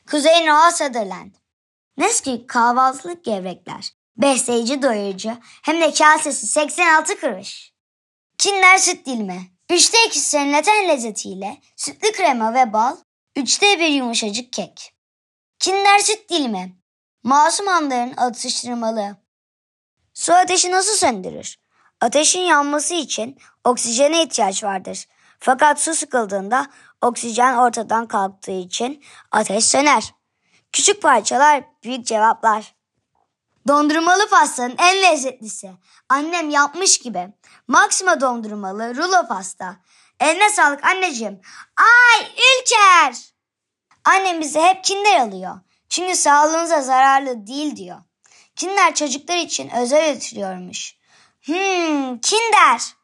Kuzey Noah Sutherland. Nesquik kahvaltılık gevrekler. Besleyici, doyurucu, hem de kasesi 86 kuruş. Kinder süt dilimi. 3'te 2 serinleten lezzetiyle sütlü krema ve bal, 3'te 1 yumuşacık kek. Kinder süt dilimi. Masum anların atıştırmalı. Su ateşi nasıl söndürür? Ateşin yanması için oksijene ihtiyaç vardır. Fakat su sıkıldığında oksijen ortadan kalktığı için ateş söner. Küçük parçalar, büyük cevaplar. Dondurmalı pastanın en lezzetlisi. Annem yapmış gibi. Maxima dondurmalı rulo pasta. Eline sağlık anneciğim. Ay Ülker! Annem bize hep Kinder alıyor. Çünkü sağlığınıza zararlı değil diyor. Kinder çocuklar için özel üretiliyormuş. Kinder!